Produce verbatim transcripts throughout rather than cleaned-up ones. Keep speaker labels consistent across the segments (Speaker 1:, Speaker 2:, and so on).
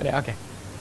Speaker 1: Ada, oke.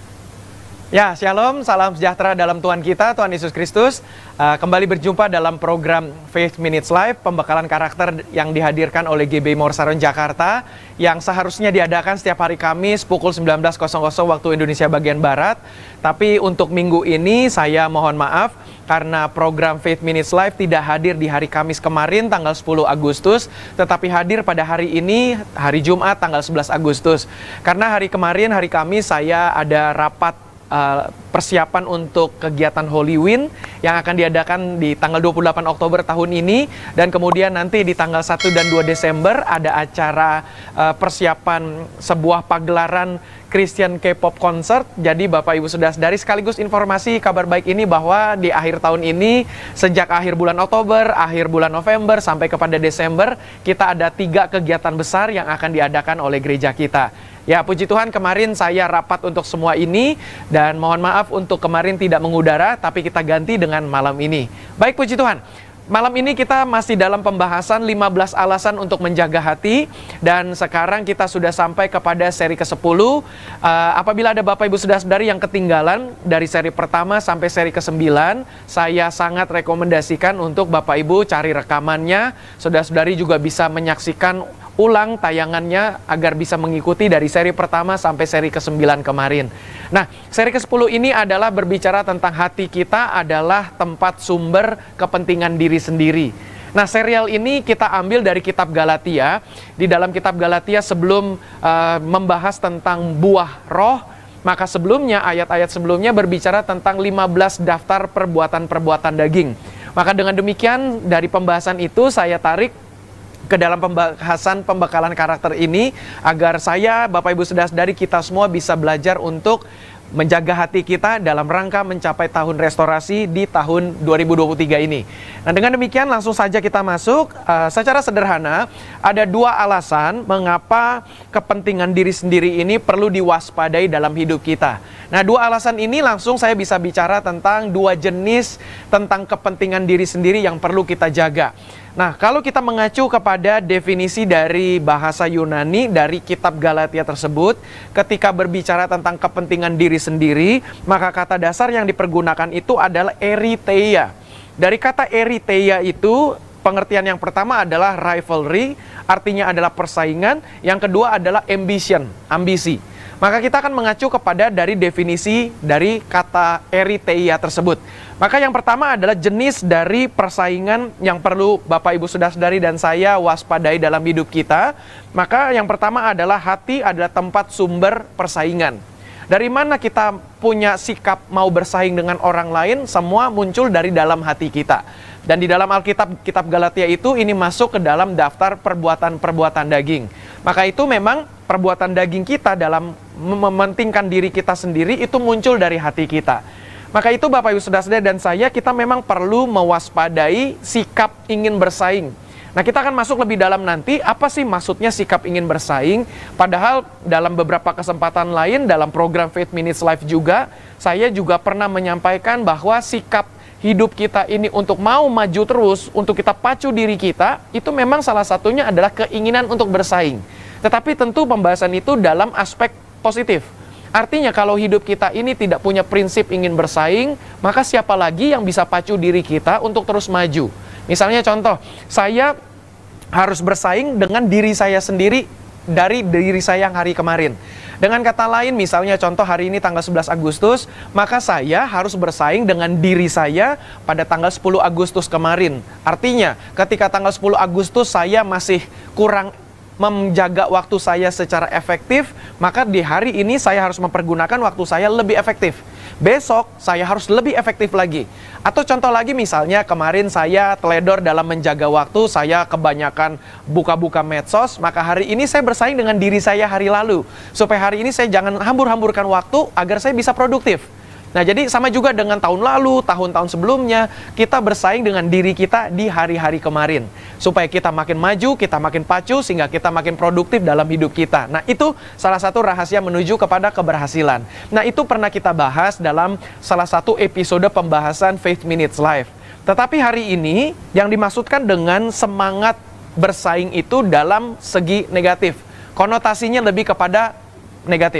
Speaker 1: Ya, shalom, salam sejahtera dalam Tuhan kita, Tuhan Yesus Kristus. Uh, kembali berjumpa dalam program Faith Minutes Live, pembekalan karakter yang dihadirkan oleh G B I Morsaron Jakarta, yang seharusnya diadakan setiap hari Kamis pukul sembilan belas waktu Indonesia bagian Barat. Tapi untuk minggu ini saya mohon maaf, karena program Faith Minutes Live tidak hadir di hari Kamis kemarin tanggal sepuluh Agustus, tetapi hadir pada hari ini, hari Jumat tanggal sebelas Agustus. Karena hari kemarin, hari Kamis, saya ada rapat Uh, persiapan untuk kegiatan Holy Wind yang akan diadakan di tanggal dua puluh delapan Oktober tahun ini, dan kemudian nanti di tanggal satu dan dua Desember ada acara uh, persiapan sebuah pagelaran Christian K-pop concert. Jadi Bapak Ibu Saudara-saudari, sekaligus informasi kabar baik ini bahwa di akhir tahun ini, sejak akhir bulan Oktober, akhir bulan November sampai kepada Desember, kita ada tiga kegiatan besar yang akan diadakan oleh gereja kita. Ya, puji Tuhan, kemarin saya rapat untuk semua ini, dan mohon maaf untuk kemarin tidak mengudara, tapi kita ganti dengan malam ini. Baik, puji Tuhan. Malam ini kita masih dalam pembahasan lima belas alasan untuk menjaga hati, dan sekarang kita sudah sampai kepada seri kesepuluh. Uh, apabila ada Bapak Ibu Saudara-saudari yang ketinggalan dari seri pertama sampai seri kesembilan, saya sangat rekomendasikan untuk Bapak Ibu cari rekamannya. Saudara-saudari juga bisa menyaksikan ulang tayangannya agar bisa mengikuti dari seri pertama sampai seri kesembilan kemarin. Nah, seri kesepuluh ini adalah berbicara tentang hati kita adalah tempat sumber kepentingan diri sendiri. Nah, serial ini kita ambil dari kitab Galatia. Di dalam kitab Galatia sebelum uh, membahas tentang buah roh, maka sebelumnya, ayat-ayat sebelumnya berbicara tentang lima belas daftar perbuatan-perbuatan daging. Maka dengan demikian, dari pembahasan itu saya tarik ke dalam pembahasan pembekalan karakter ini, agar saya, Bapak Ibu Saudara-saudari, kita semua bisa belajar untuk menjaga hati kita dalam rangka mencapai tahun restorasi di tahun dua ribu dua puluh tiga ini. Nah, dengan demikian langsung saja kita masuk. Uh, secara sederhana, ada dua alasan mengapa kepentingan diri sendiri ini perlu diwaspadai dalam hidup kita. Nah, dua alasan ini langsung saya bisa bicara tentang dua jenis tentang kepentingan diri sendiri yang perlu kita jaga. Nah, kalau kita mengacu kepada definisi dari bahasa Yunani dari kitab Galatia tersebut, ketika berbicara tentang kepentingan diri sendiri, maka kata dasar yang dipergunakan itu adalah eritheia. Dari kata eritheia itu, pengertian yang pertama adalah rivalry, artinya adalah persaingan. Yang kedua adalah ambition, ambisi. Maka kita akan mengacu kepada dari definisi dari kata eritheia tersebut. Maka yang pertama adalah jenis dari persaingan yang perlu Bapak Ibu Saudara-saudari dan saya waspadai dalam hidup kita. Maka yang pertama adalah hati adalah tempat sumber persaingan. Dari mana kita punya sikap mau bersaing dengan orang lain, semua muncul dari dalam hati kita. Dan di dalam Alkitab, kitab Galatia itu, ini masuk ke dalam daftar perbuatan-perbuatan daging. Maka itu memang perbuatan daging kita dalam mementingkan diri kita sendiri itu muncul dari hati kita. Maka itu Bapak Ibu Saudara-saudari dan saya, kita memang perlu mewaspadai sikap ingin bersaing. Nah, kita akan masuk lebih dalam nanti, apa sih maksudnya sikap ingin bersaing. Padahal dalam beberapa kesempatan lain, dalam program Faith Minutes Live juga, saya juga pernah menyampaikan bahwa sikap hidup kita ini untuk mau maju terus, untuk kita pacu diri kita, itu memang salah satunya adalah keinginan untuk bersaing. Tetapi tentu pembahasan itu dalam aspek positif. Artinya kalau hidup kita ini tidak punya prinsip ingin bersaing, maka siapa lagi yang bisa pacu diri kita untuk terus maju? Misalnya contoh, saya harus bersaing dengan diri saya sendiri dari diri saya yang hari kemarin. Dengan kata lain, misalnya contoh hari ini tanggal sebelas Agustus, maka saya harus bersaing dengan diri saya pada tanggal sepuluh Agustus kemarin. Artinya, ketika tanggal sepuluh Agustus saya masih kurang menjaga waktu saya secara efektif, maka di hari ini saya harus mempergunakan waktu saya lebih efektif. Besok saya harus lebih efektif lagi. Atau contoh lagi, misalnya kemarin saya teledor dalam menjaga waktu, saya kebanyakan buka-buka medsos, maka hari ini saya bersaing dengan diri saya hari lalu, supaya hari ini saya jangan hambur-hamburkan waktu agar saya bisa produktif. Nah, jadi sama juga dengan tahun lalu, tahun-tahun sebelumnya, kita bersaing dengan diri kita di hari-hari kemarin. Supaya kita makin maju, kita makin pacu, sehingga kita makin produktif dalam hidup kita. Nah, itu salah satu rahasia menuju kepada keberhasilan. Nah, itu pernah kita bahas dalam salah satu episode pembahasan Faith Minutes Live. Tetapi hari ini, yang dimaksudkan dengan semangat bersaing itu dalam segi negatif. Konotasinya lebih kepada negatif.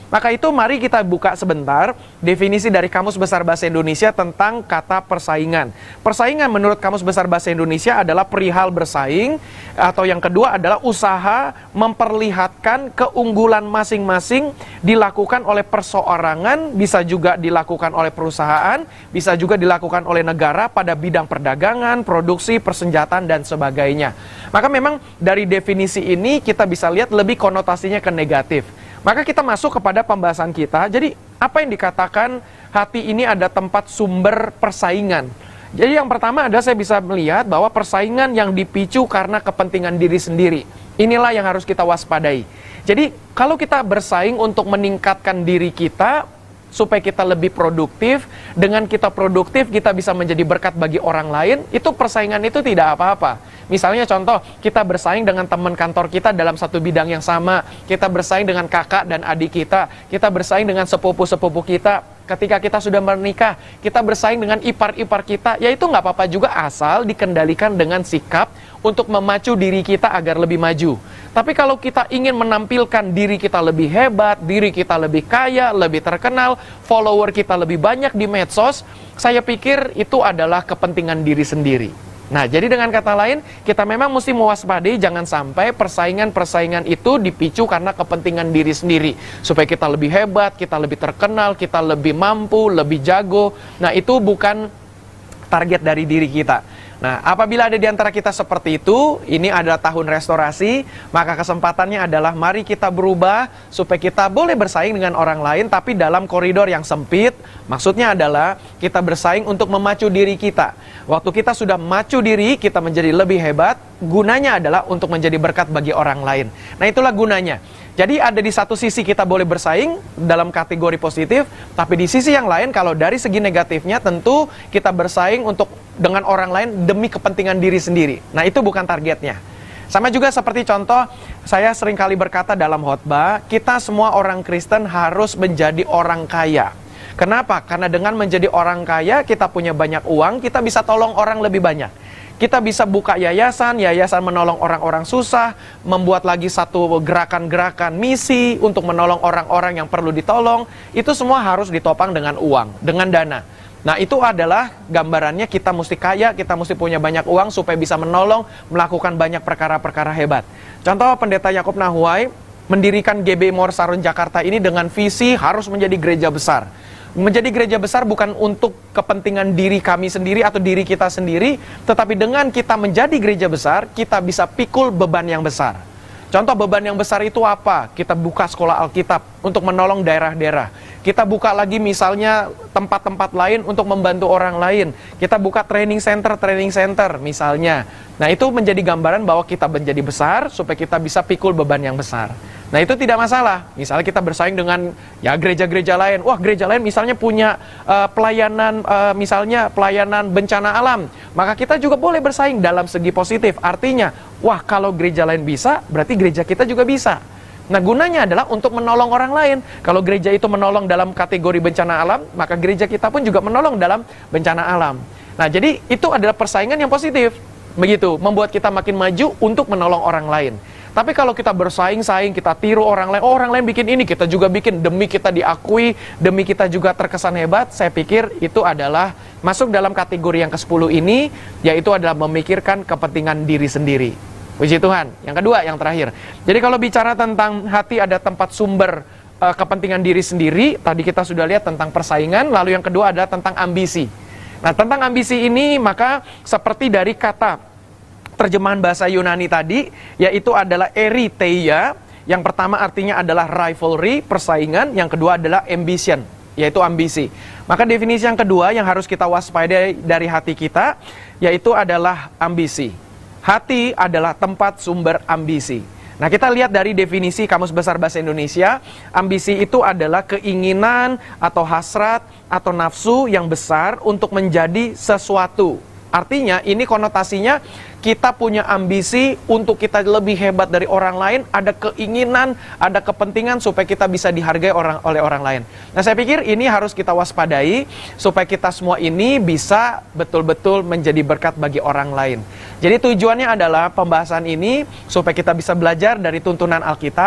Speaker 1: Maka itu mari kita buka sebentar definisi dari Kamus Besar Bahasa Indonesia tentang kata persaingan. Persaingan menurut Kamus Besar Bahasa Indonesia adalah perihal bersaing, atau yang kedua adalah usaha memperlihatkan keunggulan masing-masing dilakukan oleh perseorangan, bisa juga dilakukan oleh perusahaan, bisa juga dilakukan oleh negara pada bidang perdagangan, produksi, persenjataan, dan sebagainya. Maka memang dari definisi ini kita bisa lihat lebih konotasinya ke negatif. Maka kita masuk kepada pembahasan kita. Jadi apa yang dikatakan hati ini ada tempat sumber persaingan? Jadi yang pertama adalah saya bisa melihat bahwa persaingan yang dipicu karena kepentingan diri sendiri. Inilah yang harus kita waspadai. Jadi kalau kita bersaing untuk meningkatkan diri kita supaya kita lebih produktif, dengan kita produktif kita bisa menjadi berkat bagi orang lain, itu persaingan itu tidak apa-apa. Misalnya contoh, kita bersaing dengan teman kantor kita dalam satu bidang yang sama, kita bersaing dengan kakak dan adik kita, kita bersaing dengan sepupu-sepupu kita, ketika kita sudah menikah, kita bersaing dengan ipar-ipar kita, ya itu nggak apa-apa juga asal dikendalikan dengan sikap untuk memacu diri kita agar lebih maju. Tapi kalau kita ingin menampilkan diri kita lebih hebat, diri kita lebih kaya, lebih terkenal, follower kita lebih banyak di medsos, saya pikir itu adalah kepentingan diri sendiri. Nah, jadi dengan kata lain, kita memang mesti mewaspadai jangan sampai persaingan-persaingan itu dipicu karena kepentingan diri sendiri. Supaya kita lebih hebat, kita lebih terkenal, kita lebih mampu, lebih jago. Nah, itu bukan target dari diri kita. Nah, apabila ada di antara kita seperti itu, ini adalah tahun restorasi, maka kesempatannya adalah mari kita berubah supaya kita boleh bersaing dengan orang lain, tapi dalam koridor yang sempit. Maksudnya adalah kita bersaing untuk memacu diri kita. Waktu kita sudah macu diri, kita menjadi lebih hebat, gunanya adalah untuk menjadi berkat bagi orang lain. Nah, itulah gunanya. Jadi ada di satu sisi kita boleh bersaing dalam kategori positif, tapi di sisi yang lain kalau dari segi negatifnya tentu kita bersaing untuk dengan orang lain demi kepentingan diri sendiri. Nah, itu bukan targetnya. Sama juga seperti contoh, saya seringkali berkata dalam khotbah, kita semua orang Kristen harus menjadi orang kaya. Kenapa? Karena dengan menjadi orang kaya, kita punya banyak uang, kita bisa tolong orang lebih banyak. Kita bisa buka yayasan, yayasan menolong orang-orang susah, membuat lagi satu gerakan-gerakan misi untuk menolong orang-orang yang perlu ditolong. Itu semua harus ditopang dengan uang, dengan dana. Nah, itu adalah gambarannya kita mesti kaya, kita mesti punya banyak uang supaya bisa menolong, melakukan banyak perkara-perkara hebat. Contoh, Pendeta Yakub Nahuai mendirikan G B Mor Saron Jakarta ini dengan visi harus menjadi gereja besar. Menjadi gereja besar bukan untuk kepentingan diri kami sendiri atau diri kita sendiri, tetapi dengan kita menjadi gereja besar, kita bisa pikul beban yang besar. Contoh beban yang besar itu apa? Kita buka sekolah Alkitab untuk menolong daerah-daerah. Kita buka lagi misalnya tempat-tempat lain untuk membantu orang lain. Kita buka training center, training center misalnya. Nah, itu menjadi gambaran bahwa kita menjadi besar supaya kita bisa pikul beban yang besar. Nah, itu tidak masalah. Misalnya kita bersaing dengan ya gereja-gereja lain. Wah, gereja lain misalnya punya uh, pelayanan, uh, misalnya pelayanan bencana alam. Maka kita juga boleh bersaing dalam segi positif. Artinya, wah kalau gereja lain bisa, berarti gereja kita juga bisa. Nah, gunanya adalah untuk menolong orang lain. Kalau gereja itu menolong dalam kategori bencana alam, maka gereja kita pun juga menolong dalam bencana alam. Nah, jadi itu adalah persaingan yang positif. Begitu, membuat kita makin maju untuk menolong orang lain. Tapi kalau kita bersaing-saing, kita tiru orang lain, oh orang lain bikin ini, kita juga bikin, demi kita diakui, demi kita juga terkesan hebat, saya pikir itu adalah masuk dalam kategori yang kesepuluh ini, yaitu adalah memikirkan kepentingan diri sendiri. Puji Tuhan. Yang kedua, yang terakhir. Jadi kalau bicara tentang hati ada tempat sumber uh, kepentingan diri sendiri, tadi kita sudah lihat tentang persaingan, lalu yang kedua adalah tentang ambisi. Nah, tentang ambisi ini, maka seperti dari kata terjemahan bahasa Yunani tadi, yaitu adalah eriteia. Yang pertama artinya adalah rivalry, persaingan. Yang kedua adalah ambition, yaitu ambisi. Maka definisi yang kedua yang harus kita waspadai dari hati kita, yaitu adalah ambisi. Hati adalah tempat sumber ambisi. Nah, kita lihat dari definisi Kamus Besar Bahasa Indonesia, ambisi itu adalah keinginan atau hasrat atau nafsu yang besar untuk menjadi sesuatu. Artinya ini konotasinya kita punya ambisi untuk kita lebih hebat dari orang lain, ada keinginan, ada kepentingan supaya kita bisa dihargai orang oleh orang lain. Nah, saya pikir ini harus kita waspadai supaya kita semua ini bisa betul-betul menjadi berkat bagi orang lain. Jadi tujuannya adalah pembahasan ini supaya kita bisa belajar dari tuntunan Alkitab,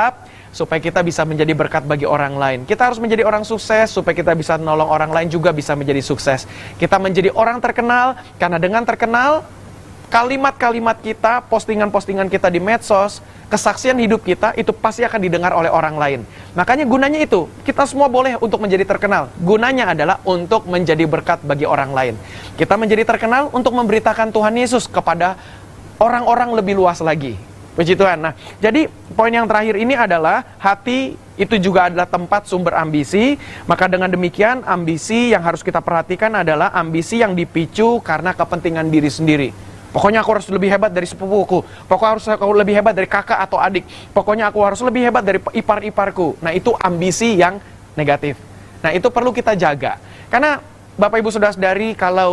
Speaker 1: supaya kita bisa menjadi berkat bagi orang lain. Kita harus menjadi orang sukses supaya kita bisa menolong orang lain juga bisa menjadi sukses. Kita menjadi orang terkenal karena dengan terkenal, kalimat-kalimat kita, postingan-postingan kita di medsos, kesaksian hidup kita itu pasti akan didengar oleh orang lain. Makanya gunanya itu, kita semua boleh untuk menjadi terkenal. Gunanya adalah untuk menjadi berkat bagi orang lain. Kita menjadi terkenal untuk memberitakan Tuhan Yesus kepada orang-orang lebih luas lagi. Puji Tuhan. Nah, jadi poin yang terakhir ini adalah hati itu juga adalah tempat sumber ambisi. Maka dengan demikian, ambisi yang harus kita perhatikan adalah ambisi yang dipicu karena kepentingan diri sendiri. Pokoknya aku harus lebih hebat dari sepupuku. Pokoknya harus aku lebih hebat dari kakak atau adik. Pokoknya aku harus lebih hebat dari ipar-iparku. Nah, itu ambisi yang negatif. Nah, itu perlu kita jaga. Karena Bapak Ibu Saudara-saudari, kalau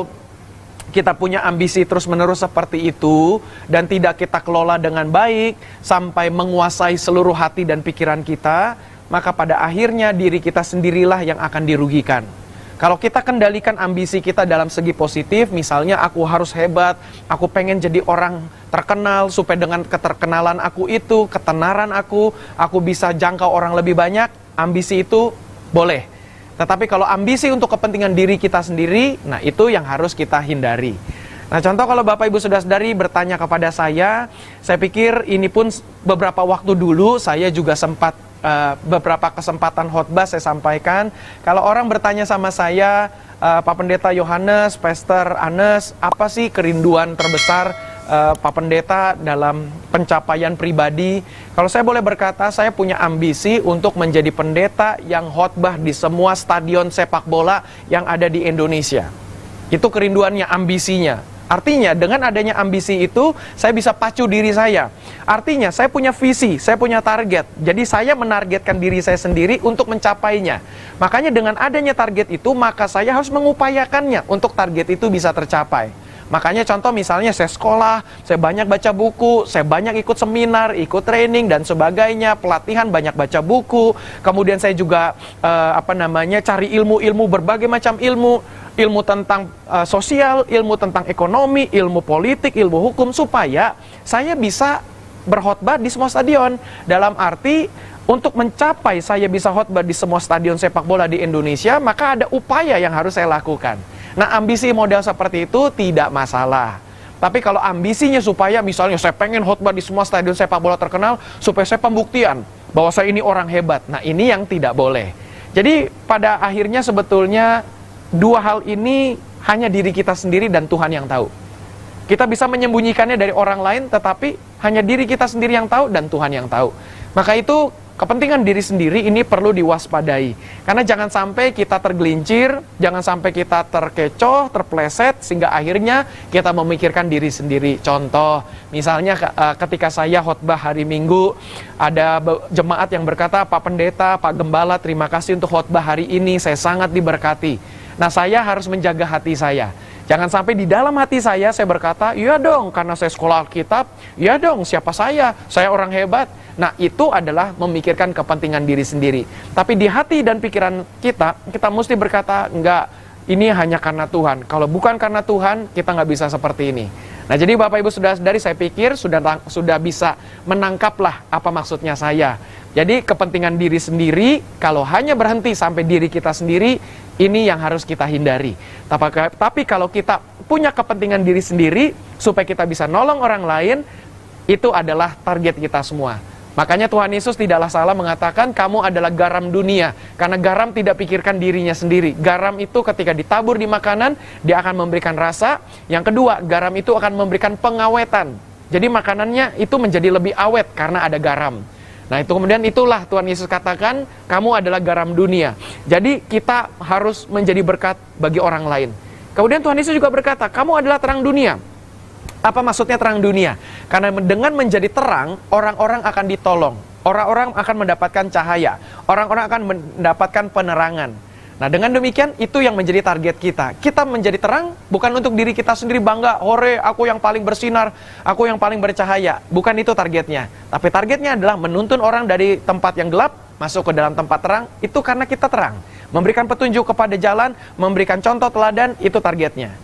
Speaker 1: kita punya ambisi terus-menerus seperti itu dan tidak kita kelola dengan baik sampai menguasai seluruh hati dan pikiran kita, maka pada akhirnya diri kita sendirilah yang akan dirugikan. Kalau kita kendalikan ambisi kita dalam segi positif, misalnya aku harus hebat, aku pengen jadi orang terkenal, supaya dengan keterkenalan aku itu, ketenaran aku, aku bisa jangkau orang lebih banyak, ambisi itu boleh. Tetapi kalau ambisi untuk kepentingan diri kita sendiri, nah itu yang harus kita hindari. Nah, contoh kalau Bapak Ibu Saudara-saudari bertanya kepada saya, saya pikir ini pun beberapa waktu dulu saya juga sempat Uh, beberapa kesempatan khotbah saya sampaikan. Kalau orang bertanya sama saya, uh, Pak Pendeta Yohanes, Pastor Anes, apa sih kerinduan terbesar uh, Pak Pendeta dalam pencapaian pribadi? Kalau saya boleh berkata, saya punya ambisi untuk menjadi pendeta yang khotbah di semua stadion sepak bola yang ada di Indonesia. Itu kerinduannya, ambisinya. Artinya dengan adanya ambisi itu saya bisa pacu diri saya. Artinya saya punya visi, saya punya target. Jadi saya menargetkan diri saya sendiri untuk mencapainya. Makanya dengan adanya target itu, maka saya harus mengupayakannya untuk target itu bisa tercapai. Makanya contoh misalnya saya sekolah, saya banyak baca buku, saya banyak ikut seminar, ikut training dan sebagainya, pelatihan, banyak baca buku. Kemudian saya juga eh, apa namanya cari ilmu-ilmu, berbagai macam ilmu, ilmu tentang uh, sosial, ilmu tentang ekonomi, ilmu politik, ilmu hukum, supaya saya bisa berkhotbah di semua stadion. Dalam arti, untuk mencapai saya bisa khotbah di semua stadion sepak bola di Indonesia, maka ada upaya yang harus saya lakukan. Nah, ambisi model seperti itu tidak masalah. Tapi kalau ambisinya supaya misalnya saya pengen khotbah di semua stadion sepak bola terkenal, supaya saya pembuktian bahwa saya ini orang hebat. Nah, ini yang tidak boleh. Jadi, pada akhirnya sebetulnya dua hal ini hanya diri kita sendiri dan Tuhan yang tahu. Kita bisa menyembunyikannya dari orang lain, tetapi hanya diri kita sendiri yang tahu dan Tuhan yang tahu. Maka itu kepentingan diri sendiri ini perlu diwaspadai. Karena jangan sampai kita tergelincir, jangan sampai kita terkecoh, terpleset, sehingga akhirnya kita memikirkan diri sendiri. Contoh, misalnya ketika saya khotbah hari Minggu, ada jemaat yang berkata, Pak Pendeta, Pak Gembala, terima kasih untuk khotbah hari ini, saya sangat diberkati. Nah, saya harus menjaga hati saya. Jangan sampai di dalam hati saya, saya berkata, iya dong, karena saya sekolah Alkitab, iya dong, siapa saya? Saya orang hebat. Nah, itu adalah memikirkan kepentingan diri sendiri. Tapi di hati dan pikiran kita, kita mesti berkata, enggak, ini hanya karena Tuhan. Kalau bukan karena Tuhan, kita nggak bisa seperti ini. Nah, jadi Bapak Ibu Saudara-saudari, saya pikir sudah sudah bisa menangkaplah apa maksudnya saya. Jadi kepentingan diri sendiri, kalau hanya berhenti sampai diri kita sendiri, ini yang harus kita hindari. Tapi, tapi kalau kita punya kepentingan diri sendiri, supaya kita bisa nolong orang lain, itu adalah target kita semua. Makanya Tuhan Yesus tidaklah salah mengatakan, kamu adalah garam dunia. Karena garam tidak pikirkan dirinya sendiri. Garam itu ketika ditabur di makanan, dia akan memberikan rasa. Yang kedua, garam itu akan memberikan pengawetan. Jadi makanannya itu menjadi lebih awet karena ada garam. Nah, itu kemudian itulah Tuhan Yesus katakan, kamu adalah garam dunia. Jadi kita harus menjadi berkat bagi orang lain. Kemudian Tuhan Yesus juga berkata, kamu adalah terang dunia. Apa maksudnya terang dunia? Karena dengan menjadi terang, orang-orang akan ditolong. Orang-orang akan mendapatkan cahaya. Orang-orang akan mendapatkan penerangan. Nah, dengan demikian, itu yang menjadi target kita. Kita menjadi terang, bukan untuk diri kita sendiri bangga, hore, aku yang paling bersinar, aku yang paling bercahaya. Bukan itu targetnya. Tapi targetnya adalah menuntun orang dari tempat yang gelap, masuk ke dalam tempat terang, itu karena kita terang. Memberikan petunjuk kepada jalan, memberikan contoh teladan, itu targetnya.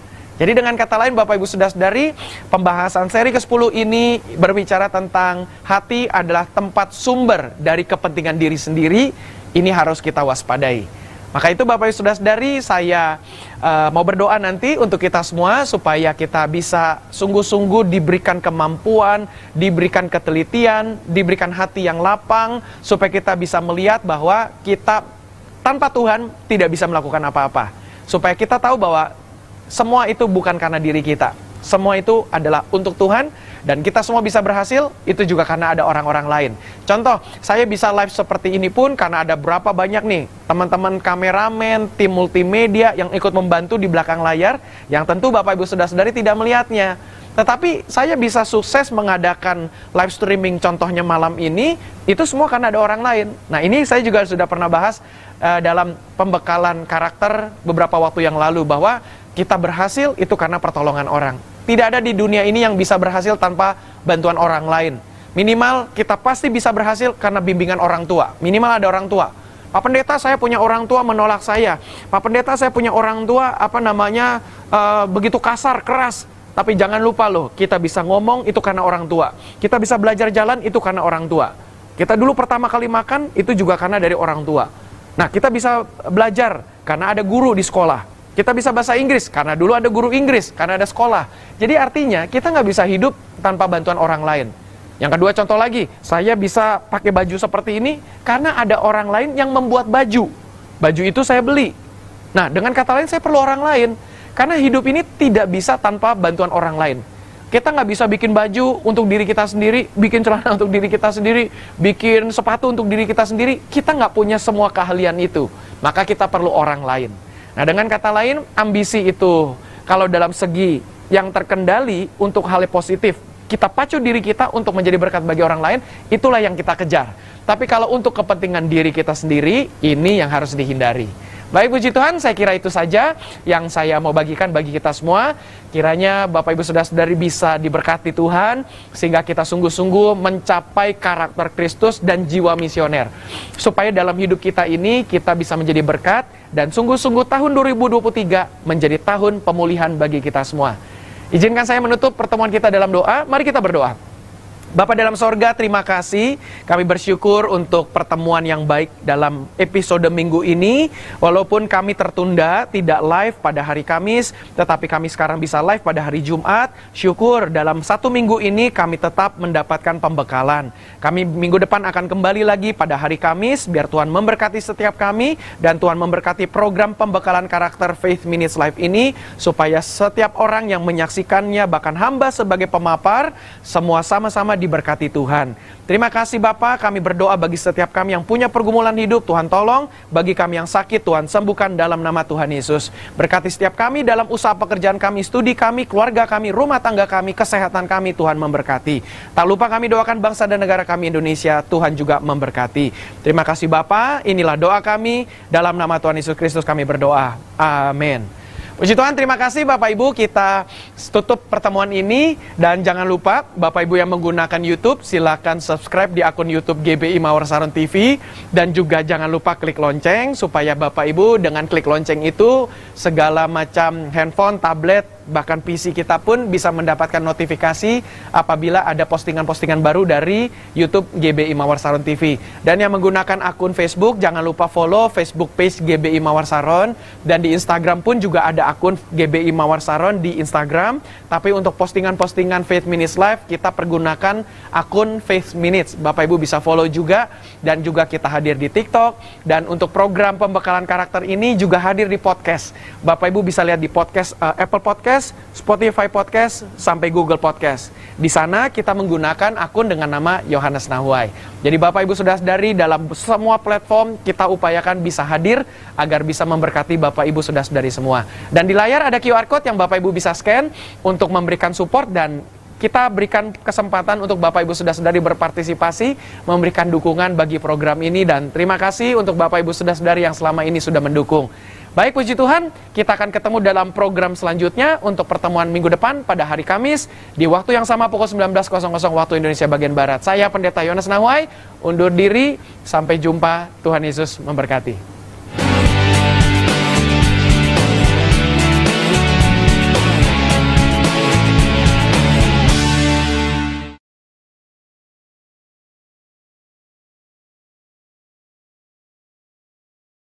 Speaker 1: Jadi dengan kata lain Bapak Ibu Saudara-saudari, pembahasan seri kesepuluh ini berbicara tentang hati adalah tempat sumber dari kepentingan diri sendiri. Ini harus kita waspadai. Maka itu Bapak Ibu Saudara-saudari, saya uh, mau berdoa nanti untuk kita semua supaya kita bisa sungguh-sungguh diberikan kemampuan, diberikan ketelitian, diberikan hati yang lapang, supaya kita bisa melihat bahwa kita tanpa Tuhan tidak bisa melakukan apa-apa. Supaya kita tahu bahwa semua itu bukan karena diri kita. Semua itu adalah untuk Tuhan. Dan kita semua bisa berhasil, itu juga karena ada orang-orang lain. Contoh, saya bisa live seperti ini pun karena ada berapa banyak nih teman-teman kameramen, tim multimedia yang ikut membantu di belakang layar, yang tentu Bapak Ibu Saudara-saudari tidak melihatnya. Tetapi saya bisa sukses mengadakan live streaming contohnya malam ini, itu semua karena ada orang lain. Nah, ini saya juga sudah pernah bahas uh, dalam pembekalan karakter beberapa waktu yang lalu, bahwa kita berhasil itu karena pertolongan orang. Tidak ada di dunia ini yang bisa berhasil tanpa bantuan orang lain. Minimal kita pasti bisa berhasil karena bimbingan orang tua. Minimal ada orang tua. Pak Pendeta, saya punya orang tua menolak saya. Pak Pendeta, saya punya orang tua apa namanya uh, begitu kasar, keras. Tapi jangan lupa loh, kita bisa ngomong itu karena orang tua. Kita bisa belajar jalan itu karena orang tua. Kita dulu pertama kali makan itu juga karena dari orang tua. Nah, kita bisa belajar karena ada guru di sekolah. Kita bisa bahasa Inggris, karena dulu ada guru Inggris, karena ada sekolah. Jadi artinya, kita nggak bisa hidup tanpa bantuan orang lain. Yang kedua, contoh lagi, saya bisa pakai baju seperti ini, karena ada orang lain yang membuat baju. Baju itu saya beli. Nah, dengan kata lain, saya perlu orang lain. Karena hidup ini tidak bisa tanpa bantuan orang lain. Kita nggak bisa bikin baju untuk diri kita sendiri, bikin celana untuk diri kita sendiri, bikin sepatu untuk diri kita sendiri. Kita nggak punya semua keahlian itu. Maka kita perlu orang lain. Nah, dengan kata lain, ambisi itu kalau dalam segi yang terkendali untuk hal yang positif, kita pacu diri kita untuk menjadi berkat bagi orang lain, itulah yang kita kejar. Tapi kalau untuk kepentingan diri kita sendiri, ini yang harus dihindari. Baik, puji Tuhan, saya kira itu saja yang saya mau bagikan bagi kita semua. Kiranya Bapak Ibu Saudara-saudari bisa diberkati Tuhan, sehingga kita sungguh-sungguh mencapai karakter Kristus dan jiwa misioner. Supaya dalam hidup kita ini, kita bisa menjadi berkat, dan sungguh-sungguh tahun dua ribu dua puluh tiga menjadi tahun pemulihan bagi kita semua. Izinkan saya menutup pertemuan kita dalam doa. Mari kita berdoa. Bapa dalam sorga, terima kasih. Kami bersyukur untuk pertemuan yang baik dalam episode minggu ini. Walaupun kami tertunda, tidak live pada hari Kamis, tetapi kami sekarang bisa live pada hari Jumat. Syukur dalam satu minggu ini kami tetap mendapatkan pembekalan. Kami minggu depan akan kembali lagi pada hari Kamis. Biar Tuhan memberkati setiap kami, dan Tuhan memberkati program pembekalan karakter Faith Minutes Live ini, supaya setiap orang yang menyaksikannya, bahkan hamba sebagai pemapar, semua sama-sama diberkati Tuhan. Terima kasih Bapa, kami berdoa bagi setiap kami yang punya pergumulan hidup, Tuhan tolong. Bagi kami yang sakit, Tuhan sembuhkan dalam nama Tuhan Yesus. Berkati setiap kami dalam usaha pekerjaan kami, studi kami, keluarga kami, rumah tangga kami, kesehatan kami, Tuhan memberkati. Tak lupa kami doakan bangsa dan negara kami Indonesia, Tuhan juga memberkati. Terima kasih Bapa, inilah doa kami, dalam nama Tuhan Yesus Kristus kami berdoa. Amin. Puji Tuhan, terima kasih Bapak Ibu, kita tutup pertemuan ini. Dan jangan lupa, Bapak Ibu yang menggunakan YouTube, silakan subscribe di akun YouTube G B I Mawar Saron T V. Dan juga jangan lupa klik lonceng, supaya Bapak Ibu dengan klik lonceng itu, segala macam handphone, tablet, bahkan P C kita pun bisa mendapatkan notifikasi apabila ada postingan-postingan baru dari YouTube G B I Mawar Saron T V. Dan yang menggunakan akun Facebook, jangan lupa follow Facebook page G B I Mawar Saron. Dan di Instagram pun juga ada akun G B I Mawar Saron di Instagram. Tapi untuk postingan-postingan Faith Minutes Live, kita pergunakan akun Faith Minutes. Bapak Ibu bisa follow juga. Dan juga kita hadir di TikTok. Dan untuk program pembekalan karakter ini juga hadir di podcast. Bapak Ibu bisa lihat di podcast uh, Apple Podcast, Spotify Podcast, sampai Google Podcast. Di sana kita menggunakan akun dengan nama Yohanes Nahuai. Jadi Bapak Ibu Saudara-saudari, dalam semua platform kita upayakan bisa hadir agar bisa memberkati Bapak Ibu Saudara-saudari semua. Dan di layar ada Q R Code yang Bapak Ibu bisa scan untuk memberikan support, dan kita berikan kesempatan untuk Bapak Ibu Saudara-saudari berpartisipasi, memberikan dukungan bagi program ini. Dan terima kasih untuk Bapak Ibu Saudara-saudari yang selama ini sudah mendukung. Baik, puji Tuhan, kita akan ketemu dalam program selanjutnya untuk pertemuan minggu depan pada hari Kamis di waktu yang sama pukul sembilan belas waktu Indonesia bagian Barat. Saya Pendeta Yohanes Nahuai, undur diri, sampai jumpa, Tuhan Yesus memberkati.